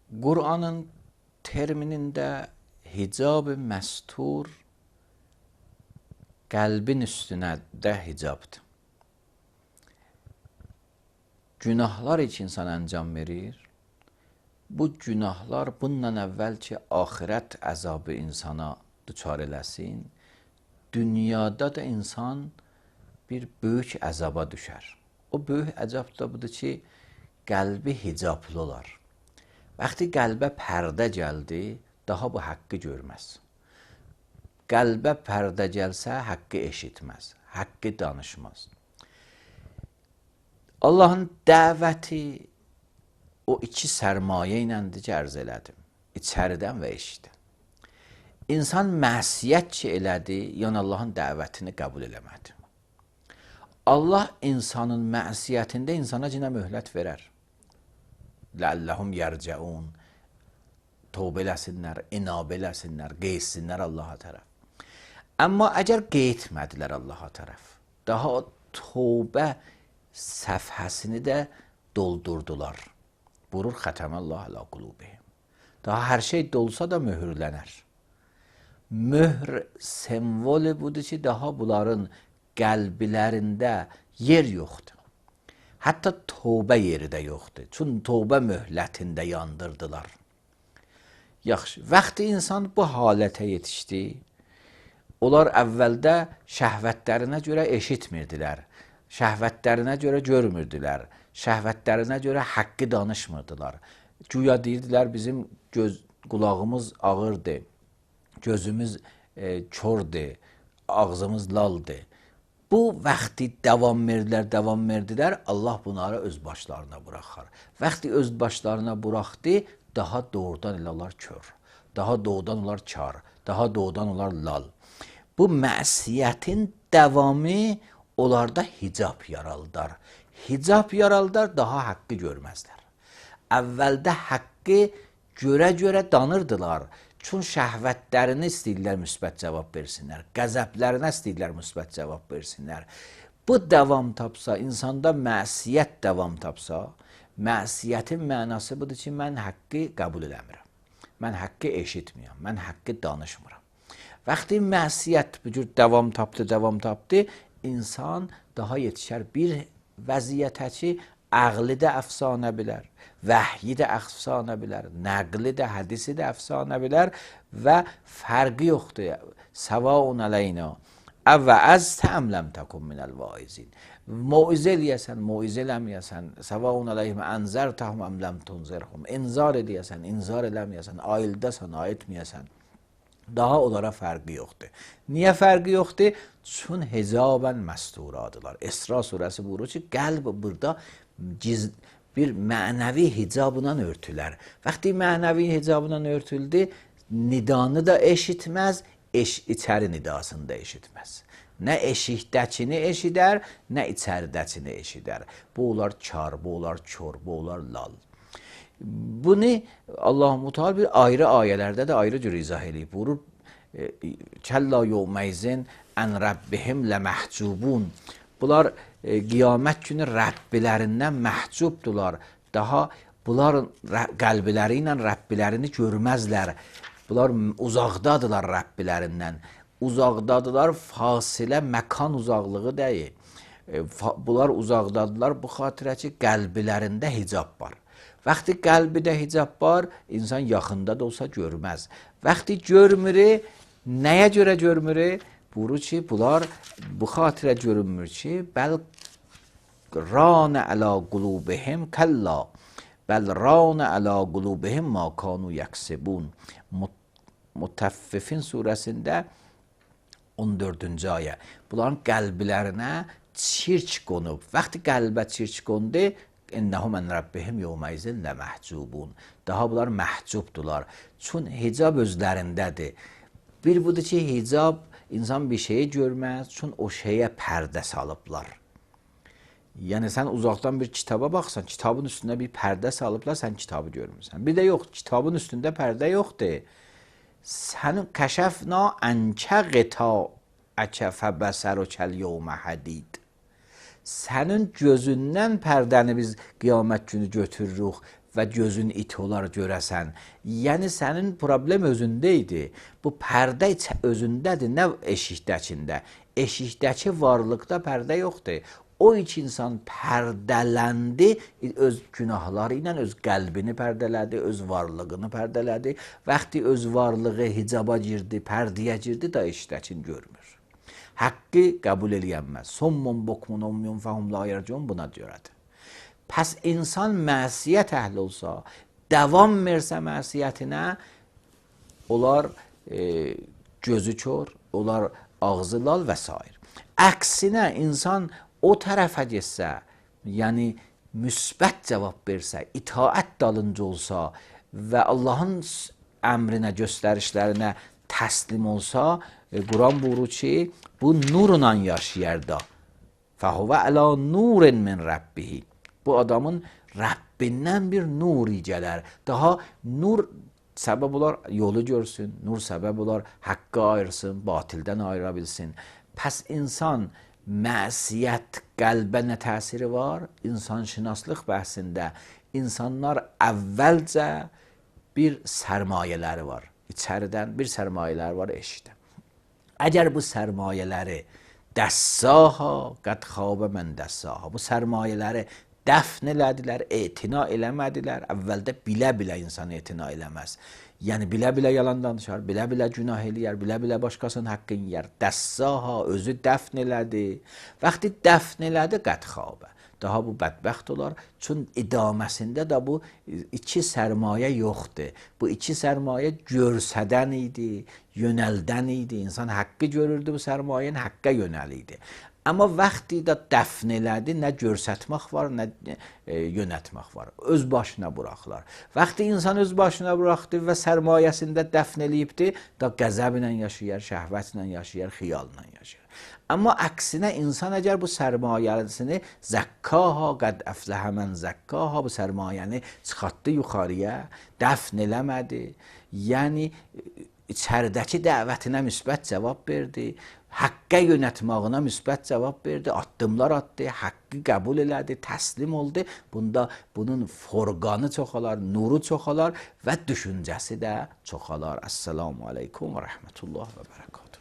Qur'anın terminində hicab-ı məstur qəlbin üstünə də hicabdır. Günahlar heç insan əncam verir. Bu günahlar bundan əvvəl ki, axirət əzabı insana düçar eləsin, dünyada da insan bir böyük əzaba düşər. O böyük əzab da budur ki, qəlbi hicablı olar. Vaxtı qəlbə pərdə gəldi, daha bu haqqı görməz. Qəlbə pərdə gəlsə, haqqı eşitməz, haqqı danışmaz. Allahın dəvəti o iki sərmayə iləndir ki, ərz elədim. İçəridən və eşitdən. İnsan məsiyət ki elədi, yəni Allahın dəvətini qəbul eləmədi. Allah insanın məsiyyətində insana cinə möhlət verər. Ləalləhum yərcəun, tövbə eləsinlər, inabə eləsinlər, qeysinlər Allaha tərəf. Amma əgər qeytmədilər Allaha tərəf, daha tövbə səfhəsini də doldurdular. Burur xətəməllah ələ qulubihim. Daha hər şey dolsa da möhürlənər. Möhr semvolu budur ki, daha bunların qəlblərində yer yoxdur. Hətta tövbə yeri də yoxdur. Çünki tövbə möhlətində yandırdılar. Yaxşı, vaxtı insan bu halətə yetişdi, onlar əvvəldə şəhvətlərinə görə eşitmirdilər, şəhvətlərinə görə görmürdülər, şəhvətlərinə görə haqqı danışmırdılar. Güya deyirdilər, bizim qulağımız ağırdır, gözümüz kördür, ağzımız laldır. Bu vaxtı davam verdilər, Allah bunları öz başlarına buraxar. Vaxtı öz başlarına buraxdı, daha doğrudan elə onlar kör, daha doğrudan onlar kar, daha doğrudan onlar lal. Bu məsiyyətin davamı onlarda hicab yaraldar. Hicab yaraldar, daha haqqı görməzlər. Əvvəldə haqqı görə danırdılar. Çünki şəhvətlərini istəyirlər müsbət cavab versinlər. Qəzəblərinə istəyirlər müsbət cavab versinlər. Bu davam tapsa, insanda məsiyyət davam tapsa, məsiyyətin mənası budur ki, mən haqqı qəbul eləmirəm. Mən haqqı eşitmirəm, mən haqqı danışmıram. Vaxtı məsiyyət bu cür davam tapdı, insan daha yetişər bir vəziyyətə ki, əqli də əfsanə bilər, vəhyi də əfsanə bilər, nəqli də, hədisi də əfsanə bilər və fərqi yoxdur. Səvaun əleyna əvvəəztə əmləm təkun minəl vaizin. Moizə eləyəsən, moizə eləməyəsən, səvaun əleyhim ənzərtəhum əmləm tunzirhum. İnzar eləyəsən, inzar eləməyəsən, ayıldəsən, ayıtməyəsən. Daha onlara fərqi yoxdur. Niyə fərqi yoxdur? Çün hicabən məsturadılar. İsra surəsi buyurur ki, qəlb burada bir mənəvi hicabla örtülər. Vaxtı mənəvi hicabla örtüldü, nidanı da eşitməz, içəri nidasını da eşitməz. Nə eşikdəkini eşidər, nə içəridəkini eşidər. Bu onlar kar, bu onlar kör, bu onlar lal. Bunu Allah-u Teala bir ayrı ayələrdə də ayrı cür izah edib. Buyurur, Kəlla yevməyzin ən Rabbihim ləməhcubun. Bunlar qiyamət günü Rəbbilərindən məhcubdular. Daha bunların qəlbləri ilə Rəbbilərini görməzlər. Bunlar uzaqdadılar Rəbbilərindən. Uzaqdadılar, fasilə, məkan uzaqlığı deyil. Bunlar uzaqdadılar, bu xatirə ki, qəlblərində hicab var. Vaxtı qəlbidə hicab var, insan yaxında da olsa görməz. Vaxtı görmürü, nəyə görə görmürü? Buyurur ki, bunlar bu xatirə görünmür ki, bəl rana əla qulubihim kəlla, bəl rana əla qulubihim ma kanu yaksibun. Mutaffifin surəsində 14-cü ayə. Bunların qəlblərinə çirk qonub. Vaxtı qəlbə çirk qondu, İnnəhum ən Rabbihim yevməyzin ləməhcubun. Daha bunlar məhcubdular. Çünki hicab özlərindədir. Bir budur ki, hicab insan bir şeyi görməz, çünki o şeyə pərdə salıblar. Yəni, sən uzaqdan bir kitaba baxsan, kitabın üstündə bir pərdə salıblar, sən kitabı görmürsən. Bir də yox, kitabın üstündə pərdə yoxdur. Sənin kəşəfna ənkə qita əkə fəbəsər o kəl yevmə hədid. Sənin gözündən pərdəni biz qiyamət günü götürürük və gözün it olar görəsən. Yəni sənin problem özündə idi. Bu pərdə özündədir, nə eşikdəkində. Eşikdəki varlıqda pərdə yoxdur. O iki insan pərdələndi, öz günahları ilə öz qəlbini pərdələdi, öz varlığını pərdələdi. Vaxtı öz varlığı hicaba girdi, pərdəyə girdi da eşikdəkini görmür. Haqqı qəbul eləyənməz. Sommun bokmun umyun fəhum la yercun buna görədir. Pəs insan məsiyyət əhli olsa, davam versə məsiyyətinə, onlar gözü kör, onlar ağzı lal və s. Əksinə insan o tərəfə getsə, yəni müsbət cavab versə, itaət dalınca olsa və Allahın əmrinə, göstərişlərinə təslim olsa, Quran buyurur ki, bu nurla yaşayar da. Fəhuvə ələ nurin min Rəbbihi. Bu adamın Rəbbindən bir nur gələr. Daha nur səbəb olar yolu görsün, nur səbəb olar haqqı ayırsın, batildən ayıra bilsin. Pəs insan məsiyyət qəlbə nə təsiri var? İnsanşünaslıq bəhsində insanlar əvvəlcə bir sərmayələri var. İçəridən bir sərmayələri var eşitdə. Əgər bu sərmayələri dəssaha, qəd xabə mən dəssaha. Bu sərmayələri dəfn elədilər, etina eləmədilər. Əvvəldə bilə-bilə insan etina eləməz. Yəni bilə-bilə yalan danışar, bilə-bilə günah eləyər, bilə-bilə başqasının haqqını yər. Dəssaha, özü dəfn elədi. Vaxtı dəfn elədi, qəd xabə. Daha bu bədbəxt olar. Çün idaməsində də bu iki sərmayə yoxdur. Bu iki sərmayə görsədən idi, yönəldən idi. İnsan haqqı görürdü, bu sərmayənin haqqa yönəliydi. Amma vaxtı da dəfn elədi, nə görsətmək var, nə yönətmək var. Öz başına buraxılar. Vaxtı insan öz başına buraxdı və sərmayəsində dəfn eləyibdi, da qəzəblə yaşayar, şəhvətlə yaşayar, xiyalla yaşayar. Amma əksinə insan əgər bu sərmayəsini zəkkaha, qəd əfləhə mən zəkkaha, bu sərmayəni çıxartdı yuxarıya, dəfn eləmədi. Yəni içəridəki dəvətinə müsbət cavab verdi, haqqə yönətmağına müsbət cavab verdi, addımlar atdı, haqqı qəbul elədi, təslim oldu. Bunda bunun forqanı çoxalar, nuru çoxalar və düşüncəsi də çoxalar. Əssalamu aleykum və rəhmətullah və bərəkatuhu.